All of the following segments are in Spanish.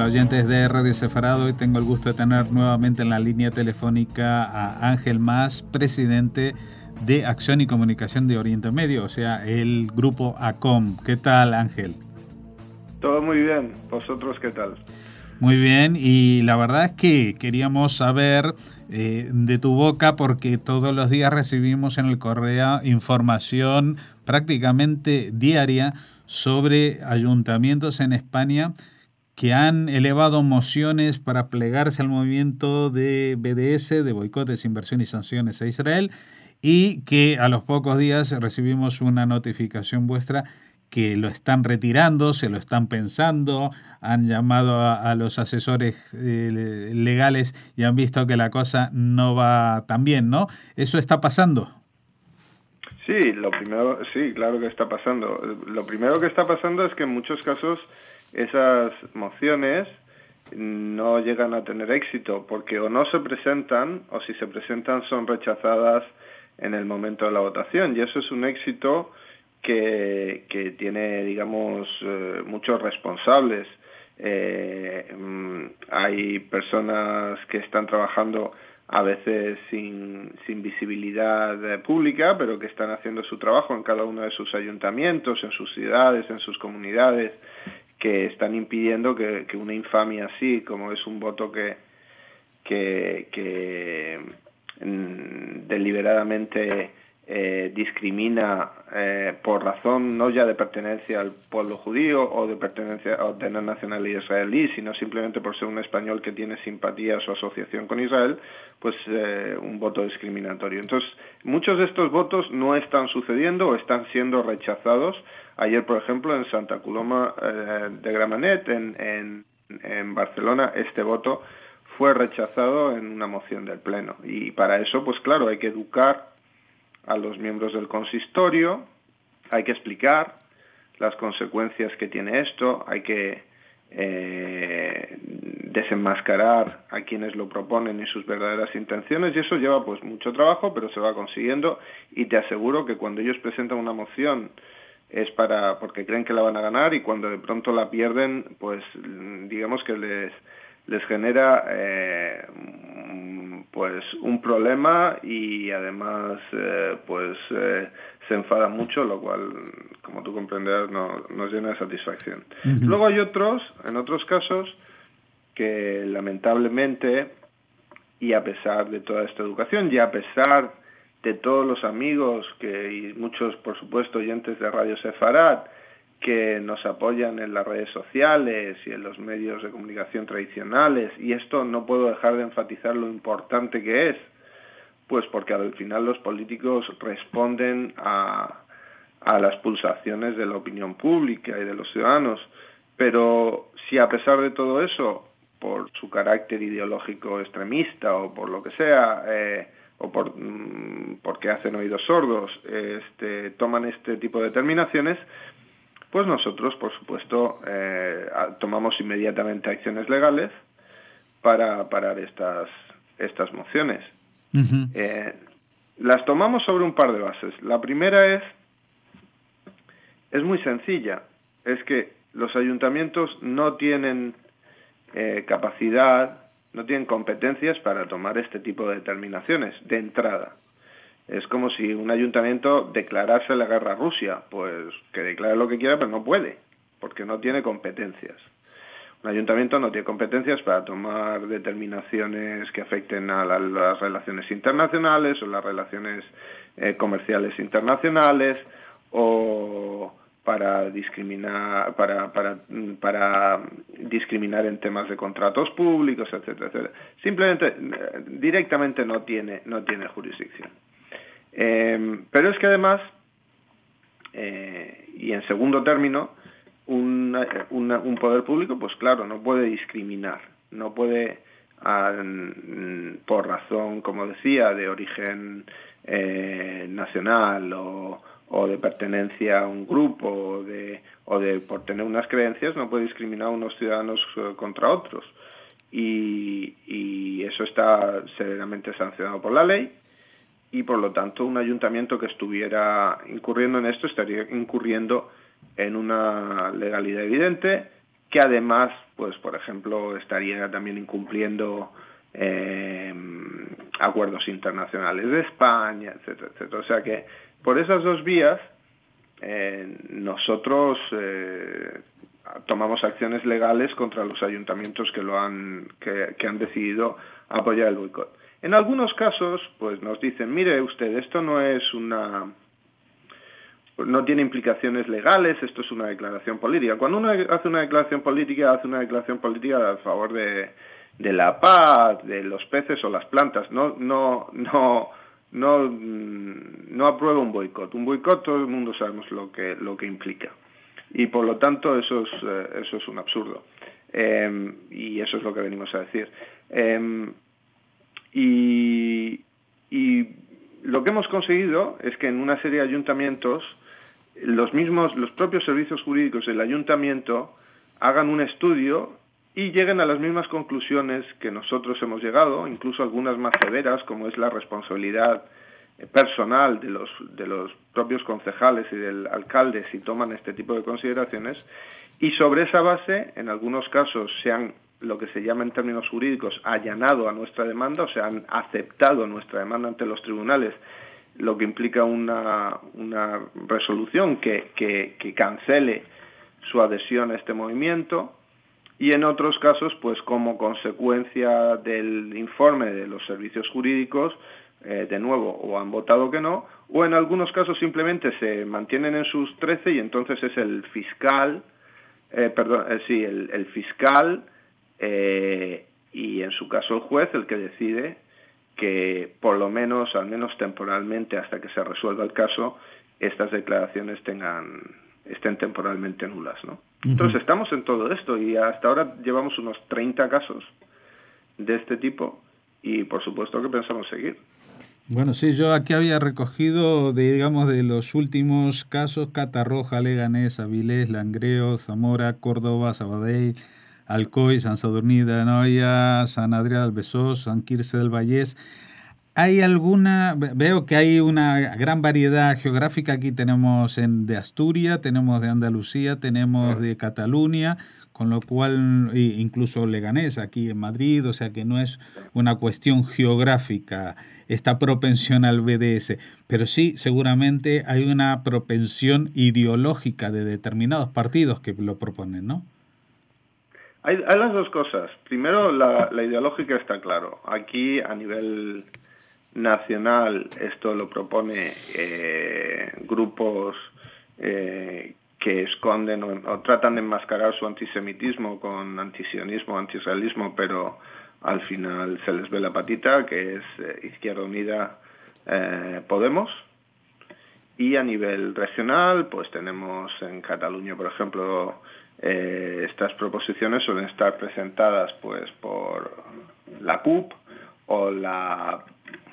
oyentes de Radio Sefarad. Hoy tengo el gusto de tener nuevamente en la línea telefónica a Ángel Mas, presidente de Acción y Comunicación de Oriente Medio, o sea, el grupo ACOM. ¿Qué tal, Ángel? Todo muy bien. ¿Vosotros qué tal? Muy bien, y la verdad es que queríamos saber de tu boca, porque todos los días recibimos en el correo información prácticamente diaria sobre ayuntamientos en España que han elevado mociones para plegarse al movimiento de BDS, de boicotes, inversión y sanciones a Israel, y que a los pocos días recibimos una notificación vuestra que lo están retirando, se lo están pensando, han llamado a los asesores legales y han visto que la cosa no va tan bien, ¿no? ¿Eso está pasando? Sí, sí, claro que está pasando. Lo primero que está pasando es que en muchos casos esas mociones no llegan a tener éxito porque o no se presentan o si se presentan son rechazadas en el momento de la votación, y eso es un éxito que tiene, digamos, muchos responsables. Hay personas que están trabajando a veces sin visibilidad pública, pero que están haciendo su trabajo en cada uno de sus ayuntamientos, en sus ciudades, en sus comunidades, que están impidiendo que una infamia así, como es un voto que deliberadamente discrimina por razón no ya de pertenencia al pueblo judío o de pertenencia o de nacionalidad israelí, sino simplemente por ser un español que tiene simpatías o asociación con Israel, pues un voto discriminatorio. Entonces, muchos de estos votos no están sucediendo o están siendo rechazados. Ayer, por ejemplo, en Santa Coloma de Gramenet, en Barcelona, este voto fue rechazado en una moción del Pleno. Y para eso, pues claro, hay que educar a los miembros del consistorio, hay que explicar las consecuencias que tiene esto, hay que desenmascarar a quienes lo proponen y sus verdaderas intenciones, y eso lleva pues mucho trabajo, pero se va consiguiendo, y te aseguro que cuando ellos presentan una moción es porque creen que la van a ganar, y cuando de pronto la pierden, pues digamos que les genera pues un problema, y además se enfada mucho, lo cual, como tú comprenderás, nos llena de satisfacción. Uh-huh. Luego hay en otros casos, que lamentablemente, y a pesar de toda esta educación, y a pesar de todos los amigos y muchos, por supuesto, oyentes de Radio Sefarad, que nos apoyan en las redes sociales y en los medios de comunicación tradicionales, y esto no puedo dejar de enfatizar lo importante que es, pues porque al final los políticos responden a las pulsaciones de la opinión pública y de los ciudadanos, pero si a pesar de todo eso, por su carácter ideológico extremista o por lo que sea, o porque hacen oídos sordos, toman este tipo de determinaciones, pues nosotros, por supuesto, tomamos inmediatamente acciones legales para parar estas mociones. Uh-huh. Las tomamos sobre un par de bases. La primera es muy sencilla, es que los ayuntamientos no tienen capacidad, no tienen competencias para tomar este tipo de determinaciones de entrada. Es como si un ayuntamiento declarase la guerra a Rusia, pues que declare lo que quiera, pero no puede, porque no tiene competencias. Un ayuntamiento no tiene competencias para tomar determinaciones que afecten a las relaciones internacionales o las relaciones comerciales internacionales, o para discriminar en temas de contratos públicos, etcétera, etcétera. Simplemente, directamente no tiene jurisdicción. Pero es que además, y en segundo término, un poder público, pues claro, no puede discriminar, no puede, por razón, como decía, de origen nacional o de pertenencia a un grupo o de por tener unas creencias, no puede discriminar a unos ciudadanos contra otros, y eso está severamente sancionado por la ley. Y por lo tanto un ayuntamiento que estuviera incurriendo en esto estaría incurriendo en una legalidad evidente, que además pues por ejemplo estaría también incumpliendo acuerdos internacionales de España, etcétera, etcétera. O sea que por esas dos vías nosotros tomamos acciones legales contra los ayuntamientos que han decidido apoyar el boicot. En algunos casos, pues nos dicen, mire usted, esto no tiene implicaciones legales, esto es una declaración política. Cuando uno hace una declaración política a favor de la paz, de los peces o las plantas. No aprueba un boicot. Un boicot todo el mundo sabemos lo que implica. Y por lo tanto eso es un absurdo. Y eso es lo que venimos a decir. Y lo que hemos conseguido es que en una serie de ayuntamientos los propios servicios jurídicos del ayuntamiento hagan un estudio y lleguen a las mismas conclusiones que nosotros hemos llegado, incluso algunas más severas, como es la responsabilidad personal de los propios concejales y del alcalde si toman este tipo de consideraciones, y sobre esa base, en algunos casos se han, lo que se llama en términos jurídicos, allanado a nuestra demanda, o sea, han aceptado nuestra demanda ante los tribunales, lo que implica una resolución que cancele su adhesión a este movimiento, y en otros casos, pues como consecuencia del informe de los servicios jurídicos, de nuevo, o han votado que no, o en algunos casos simplemente se mantienen en sus 13 y entonces es el fiscal, el fiscal y en su caso el juez el que decide que por lo menos, al menos temporalmente, hasta que se resuelva el caso, estas declaraciones estén temporalmente nulas, ¿no? Entonces estamos en todo esto y hasta ahora llevamos unos 30 casos de este tipo y por supuesto que pensamos seguir. Bueno, sí, yo aquí había recogido, de los últimos casos, Catarroja, Leganés, Avilés, Langreo, Zamora, Córdoba, Sabadell, Alcoy, San Sadurní de Anoia, San Adrià del Besós, San Quirze del Vallès. Veo que hay una gran variedad geográfica. Aquí tenemos de Asturias, tenemos de Andalucía, tenemos de Cataluña, con lo cual incluso Leganés aquí en Madrid, o sea que no es una cuestión geográfica esta propensión al BDS, pero sí seguramente hay una propensión ideológica de determinados partidos que lo proponen, ¿no? Hay las dos cosas. Primero, la ideológica está claro. Aquí a nivel nacional esto lo propone grupos que esconden o tratan de enmascarar su antisemitismo con antisionismo, antiisraelismo, pero al final se les ve la patita, que es Izquierda Unida, Podemos. Y a nivel regional, pues tenemos en Cataluña, por ejemplo, estas proposiciones suelen estar presentadas pues por la CUP o la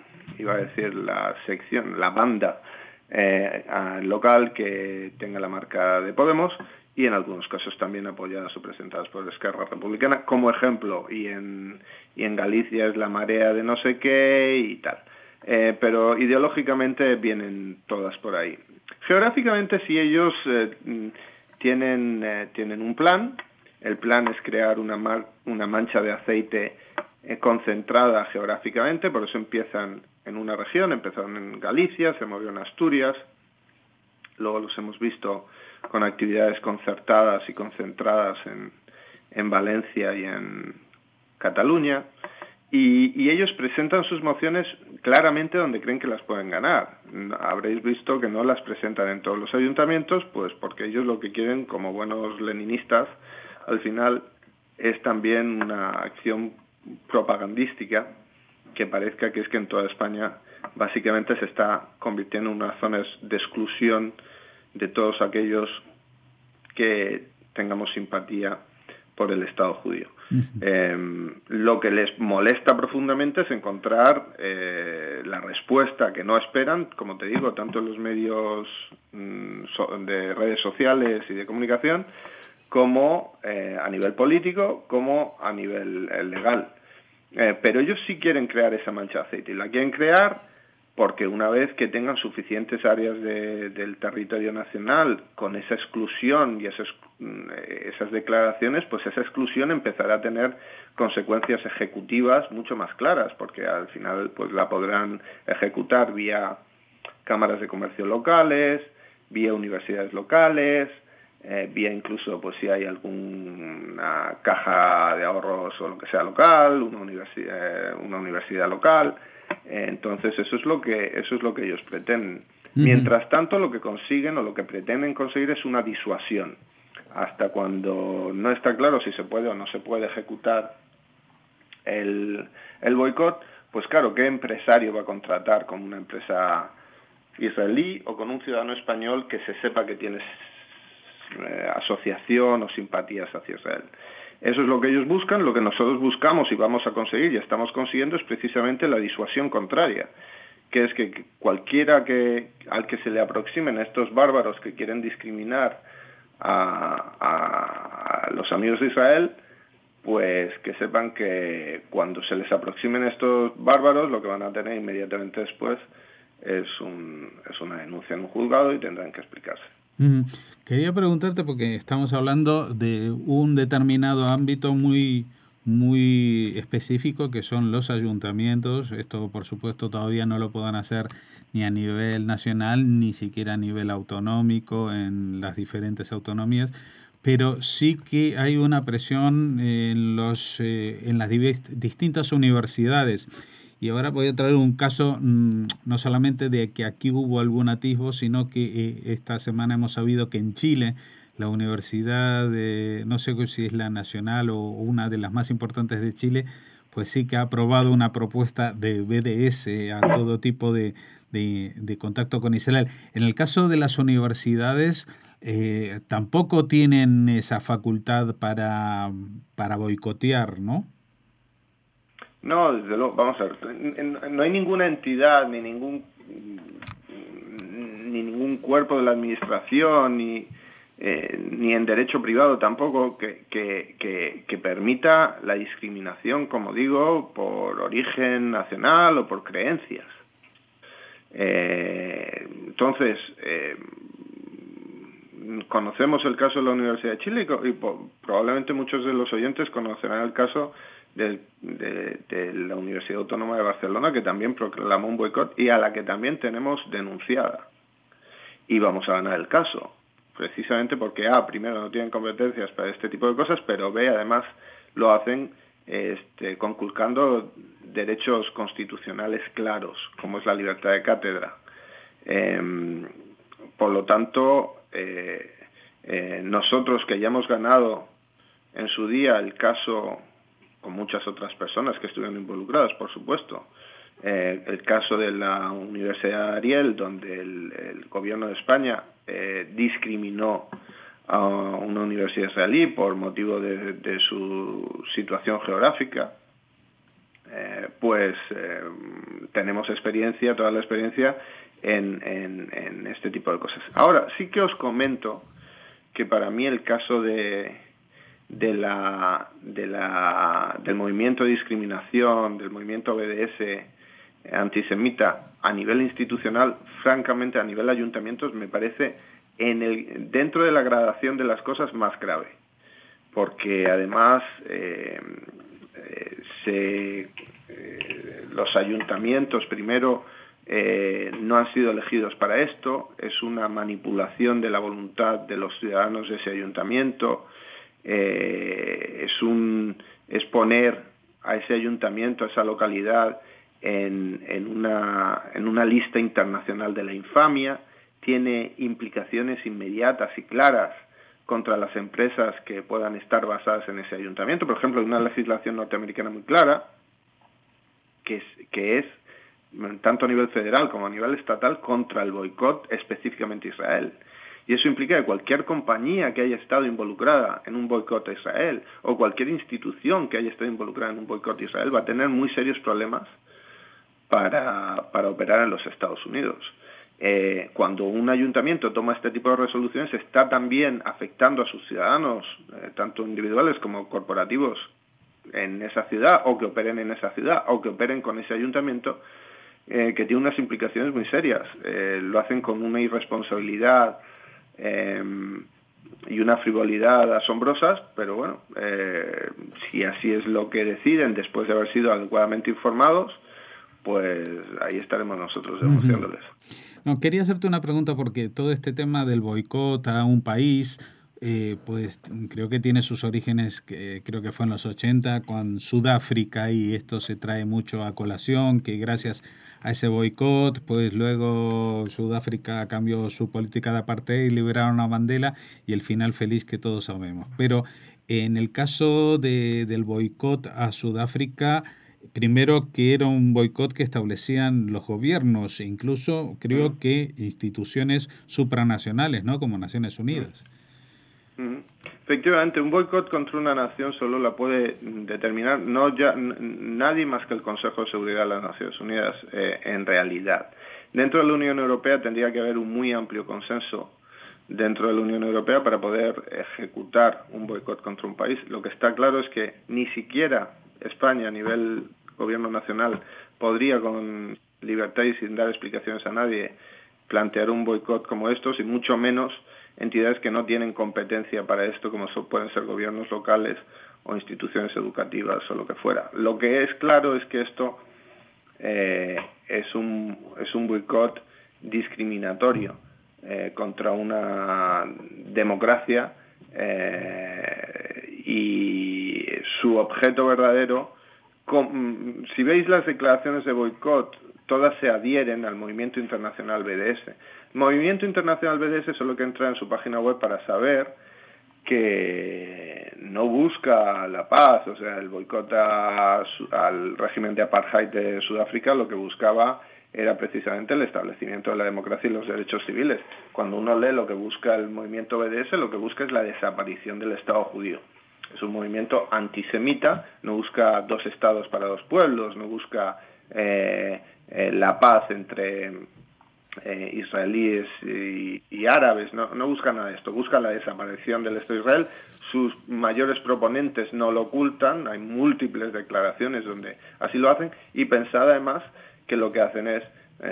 banda local que tenga la marca de Podemos, y en algunos casos también apoyadas o presentadas por Esquerra Republicana, como ejemplo, y en Galicia es la Marea de no sé qué y tal. Pero ideológicamente vienen todas por ahí. Geográficamente, si ellos tienen un plan, el plan es crear una mancha de aceite concentrada geográficamente, por eso empiezan en una región, empezaron en Galicia, se movió en Asturias, luego los hemos visto con actividades concertadas y concentradas en Valencia y en Cataluña, y ellos presentan sus mociones claramente donde creen que las pueden ganar. Habréis visto que no las presentan en todos los ayuntamientos, pues porque ellos lo que quieren, como buenos leninistas, al final es también una acción propagandística que parezca que es que en toda España básicamente se está convirtiendo en unas zonas de exclusión de todos aquellos que tengamos simpatía por el Estado judío. Lo que les molesta profundamente es encontrar la respuesta que no esperan, como te digo, tanto en los medios de redes sociales y de comunicación, como a nivel político, como a nivel legal. Pero ellos sí quieren crear esa mancha de aceite, y la quieren crear porque una vez que tengan suficientes áreas del territorio nacional con esa exclusión y esas declaraciones, pues esa exclusión empezará a tener consecuencias ejecutivas mucho más claras, porque al final pues la podrán ejecutar vía cámaras de comercio locales, vía universidades locales, vía incluso pues si hay alguna caja de ahorros o lo que sea local, una universidad local. Entonces eso es lo que ellos pretenden. Mientras tanto, lo que consiguen o lo que pretenden conseguir es una disuasión. Hasta cuando no está claro si se puede o no se puede ejecutar el boicot, pues claro, ¿qué empresario va a contratar con una empresa israelí o con un ciudadano español que se sepa que tiene asociación o simpatías hacia Israel? Eso es lo que ellos buscan. Lo que nosotros buscamos y vamos a conseguir y estamos consiguiendo es precisamente la disuasión contraria, que es que cualquiera al que se le aproximen estos bárbaros que quieren discriminar a los amigos de Israel, pues que sepan que cuando se les aproximen estos bárbaros, lo que van a tener inmediatamente después es una denuncia en un juzgado y tendrán que explicarse. Quería preguntarte, porque estamos hablando de un determinado ámbito muy específico, que son los ayuntamientos. Esto, por supuesto, todavía no lo puedan hacer ni a nivel nacional, ni siquiera a nivel autonómico en las diferentes autonomías, pero sí que hay una presión en las distintas universidades. Y ahora voy a traer un caso no solamente de que aquí hubo algún atisbo, sino que esta semana hemos sabido que en Chile la universidad, no sé si es la nacional o una de las más importantes de Chile, pues sí que ha aprobado una propuesta de BDS a todo tipo de contacto con Israel. En el caso de las universidades, tampoco tienen esa facultad para boicotear, ¿no? No, desde luego, vamos a ver, no hay ninguna entidad ni ningún cuerpo de la administración ni en derecho privado tampoco que permita la discriminación, como digo, por origen nacional o por creencias. Entonces, conocemos el caso de la Universidad de Chile y probablemente muchos de los oyentes conocerán el caso de la Universidad Autónoma de Barcelona, que también proclamó un boicot y a la que también tenemos denunciada. Y vamos a ganar el caso, precisamente porque primero no tienen competencias para este tipo de cosas, pero además lo hacen conculcando derechos constitucionales claros, como es la libertad de cátedra. Por lo tanto, nosotros que ya hemos ganado en su día el caso con muchas otras personas que estuvieron involucradas, por supuesto, el caso de la Universidad de Ariel, donde el gobierno de España discriminó a una universidad israelí por motivo de su situación geográfica, tenemos experiencia, toda la experiencia en este tipo de cosas. Ahora, sí que os comento que para mí el caso del movimiento de discriminación, del movimiento BDS antisemita a nivel institucional, francamente a nivel ayuntamientos, me parece dentro de la gradación de las cosas más grave, porque además los ayuntamientos primero no han sido elegidos para esto, es una manipulación de la voluntad de los ciudadanos de ese ayuntamiento, es poner a ese ayuntamiento, a esa localidad en una lista internacional de la infamia, tiene implicaciones inmediatas y claras contra las empresas que puedan estar basadas en ese ayuntamiento. Por ejemplo, hay una legislación norteamericana muy clara que es tanto a nivel federal como a nivel estatal contra el boicot específicamente a Israel. Y eso implica que cualquier compañía que haya estado involucrada en un boicot a Israel o cualquier institución que haya estado involucrada en un boicot a Israel va a tener muy serios problemas para operar en los Estados Unidos. Cuando un ayuntamiento toma este tipo de resoluciones, está también afectando a sus ciudadanos, tanto individuales como corporativos, en esa ciudad, o que operen en esa ciudad, o que operen con ese ayuntamiento, que tiene unas implicaciones muy serias. Lo hacen con una irresponsabilidad y una frivolidad asombrosas, pero bueno, si así es lo que deciden después de haber sido adecuadamente informados, pues ahí estaremos nosotros denunciándoles. No, quería hacerte una pregunta porque todo este tema del boicot a un país, pues creo que tiene sus orígenes, creo que fue en los 80 con Sudáfrica, y esto se trae mucho a colación, que gracias a ese boicot, pues luego Sudáfrica cambió su política de apartheid y liberaron a Mandela, y el final feliz que todos sabemos. Pero en el caso del boicot a Sudáfrica, primero que era un boicot que establecían los gobiernos, e incluso creo que instituciones supranacionales, ¿no? Como Naciones Unidas. Efectivamente, un boicot contra una nación solo la puede determinar nadie más que el Consejo de Seguridad de las Naciones Unidas, en realidad. Dentro de la Unión Europea tendría que haber un muy amplio consenso dentro de la Unión Europea para poder ejecutar un boicot contra un país. Lo que está claro es que ni siquiera España, a nivel gobierno nacional, podría con libertad y sin dar explicaciones a nadie plantear un boicot como estos, y mucho menos entidades que no tienen competencia para esto, como pueden ser gobiernos locales o instituciones educativas o lo que fuera. Lo que es claro es que esto es un boicot discriminatorio contra una democracia, y su objeto verdadero, si veis las declaraciones de boicot, todas se adhieren al movimiento internacional BDS. El movimiento internacional BDS solo que entra en su página web para saber que no busca la paz, o sea, el boicot al régimen de apartheid de Sudáfrica lo que buscaba era precisamente el establecimiento de la democracia y los derechos civiles. Cuando uno lee lo que busca el movimiento BDS, lo que busca es la desaparición del Estado judío. Es un movimiento antisemita, no busca dos estados para dos pueblos, no busca la paz entre israelíes y árabes, no busca nada de esto, busca la desaparición del Estado de Israel. Sus mayores proponentes no lo ocultan, hay múltiples declaraciones donde así lo hacen, y pensad además que lo que hacen es,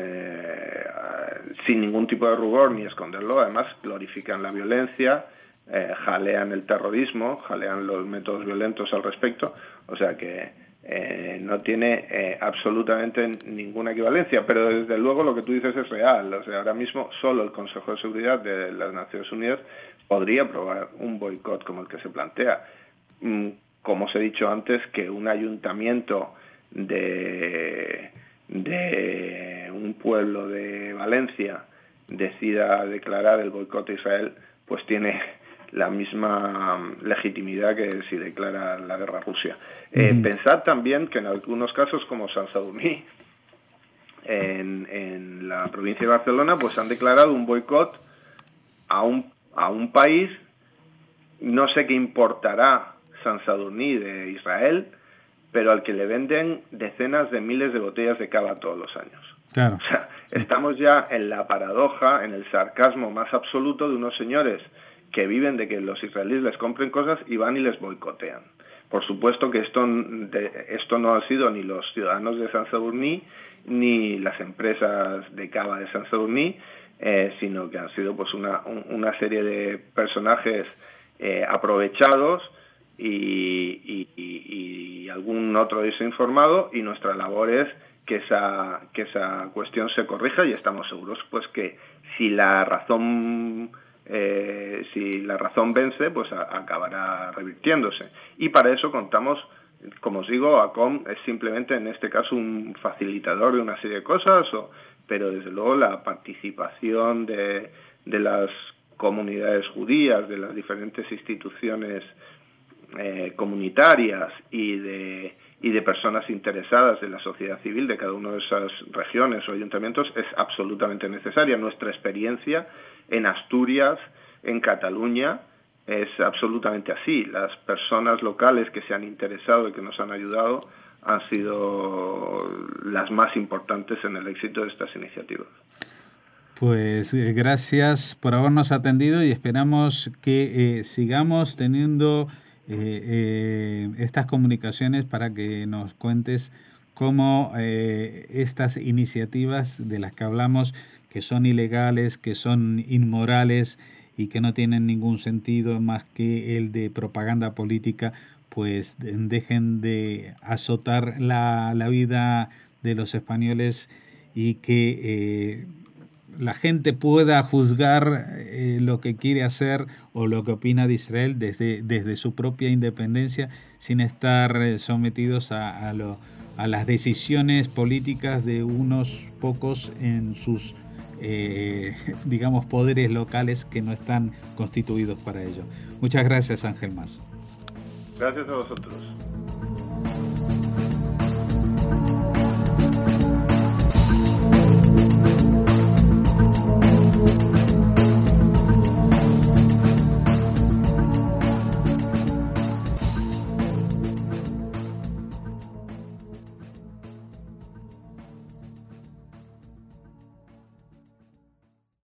sin ningún tipo de rubor ni esconderlo, además glorifican la violencia, jalean el terrorismo, jalean los métodos violentos al respecto, o sea que no tiene absolutamente ninguna equivalencia, pero desde luego lo que tú dices es real. O sea, ahora mismo solo el Consejo de Seguridad de las Naciones Unidas podría aprobar un boicot como el que se plantea. Como os he dicho antes, que un ayuntamiento de un pueblo de Valencia decida declarar el boicot a Israel, pues tiene la misma legitimidad que si declara la guerra a Rusia. Pensad también que en algunos casos, como Sant Sadurní, en la provincia de Barcelona, pues han declarado un boicot a un país. No sé qué importará Sant Sadurní de Israel, pero al que le venden decenas de miles de botellas de cava todos los años. Claro. O sea, estamos ya en la paradoja, en el sarcasmo más absoluto de unos señores que viven de que los israelíes les compren cosas y van y les boicotean. Por supuesto que esto no ha sido ni los ciudadanos de Sant Sadurní ni las empresas de cava de Sant Sadurní, sino que han sido pues una serie de personajes aprovechados y algún otro desinformado, y nuestra labor es que esa cuestión se corrija, y estamos seguros pues que si la razón vence, pues acabará revirtiéndose. Y para eso contamos, como os digo, ACOM es simplemente en este caso un facilitador de una serie de cosas, pero desde luego la participación de las comunidades judías, de las diferentes instituciones comunitarias y de personas interesadas de la sociedad civil de cada una de esas regiones o ayuntamientos es absolutamente necesaria. Nuestra experiencia en Asturias, en Cataluña, es absolutamente así. Las personas locales que se han interesado y que nos han ayudado han sido las más importantes en el éxito de estas iniciativas. Pues gracias por habernos atendido, y esperamos que sigamos teniendo estas comunicaciones para que nos cuentes cómo estas iniciativas de las que hablamos, que son ilegales, que son inmorales y que no tienen ningún sentido más que el de propaganda política, pues dejen de azotar la vida de los españoles y que la gente pueda juzgar lo que quiere hacer o lo que opina de Israel desde su propia independencia, sin estar sometidos a las decisiones políticas de unos pocos en sus digamos poderes locales que no están constituidos para ello. Muchas gracias, Ángel Mas. Gracias a vosotros.